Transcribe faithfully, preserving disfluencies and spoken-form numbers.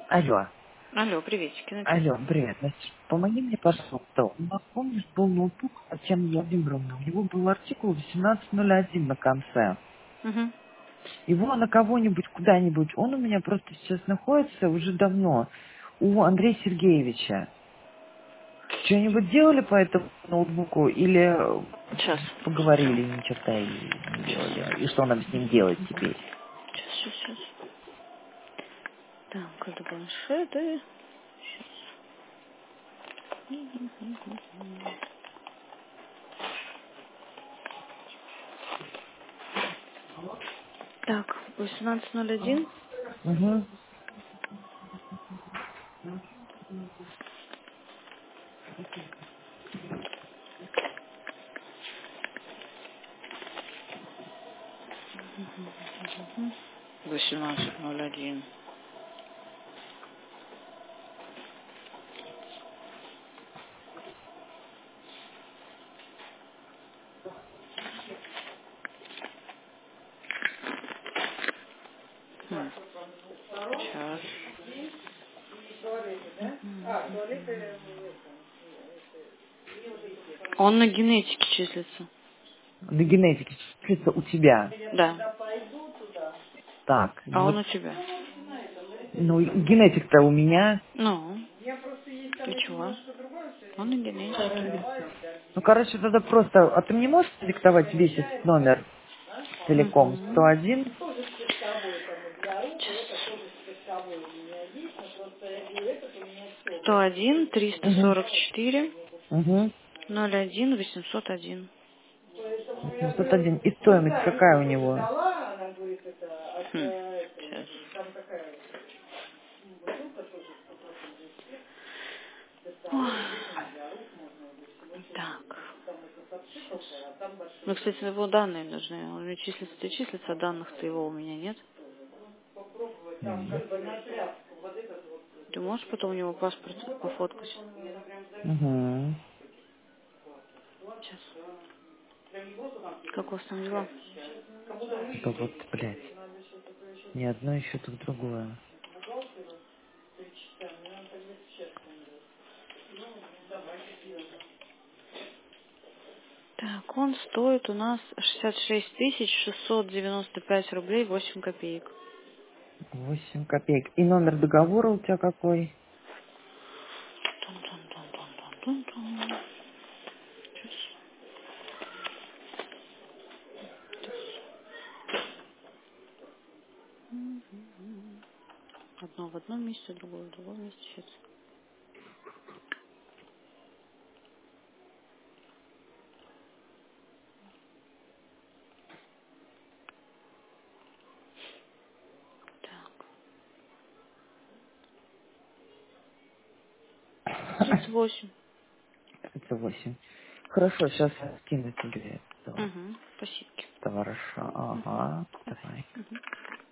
Алло, Алло, приветики, алло, написано. привет. Значит, помоги мне, пожалуйста. У нас, помнишь, был ноутбук Татьяны Владимировны. У него был артикул восемнадцать ноль один на конце. Угу. Его на кого-нибудь, куда-нибудь, он у меня просто сейчас находится уже давно. У Андрея Сергеевича. Что-нибудь делали по этому ноутбуку или Сейчас. поговорили, и ни черта и не делали? И что нам с ним делать теперь? Сейчас, сейчас, сейчас. Так, это планшеты. Так, восемнадцать ноль один. Угу. восемнадцать ноль один. Хм, сейчас. Он на генетике числится. На генетике числится у тебя. Да. Так, А ну он вот, у тебя. ну, генетик-то у меня. Ну, и чего? Он на генетике. Ну, короче, тогда просто... А ты мне можешь диктовать весь этот номер целиком? сто Угу. один. сто один, триста Угу. сорок четыре, Угу. ноль один, восемьсот один. восемьсот один. И стоимость какая у него? Хм, сейчас. Ой, так. Ну, кстати, его данные нужны. Он мне числится и числится, а данных-то его у меня нет. М. Ты можешь потом у него паспорт пофоткать? Угу. Сейчас. Как у вас там дела? Да вот, блядь. Не одно еще, тут другое. Так, он стоит у нас шестьдесят шесть тысяч шестьсот девяносто пять рублей восемь копеек. Восемь копеек. И номер договора у тебя какой? Тун-тун-тун-тун-тун-тун. Одно в одном месте, другое в другом месте. Сейчас. Так, тридцать восемь. Это восемь. Хорошо, сейчас я скину тебе это. Угу, спасибо. Товарища. Ага, давай.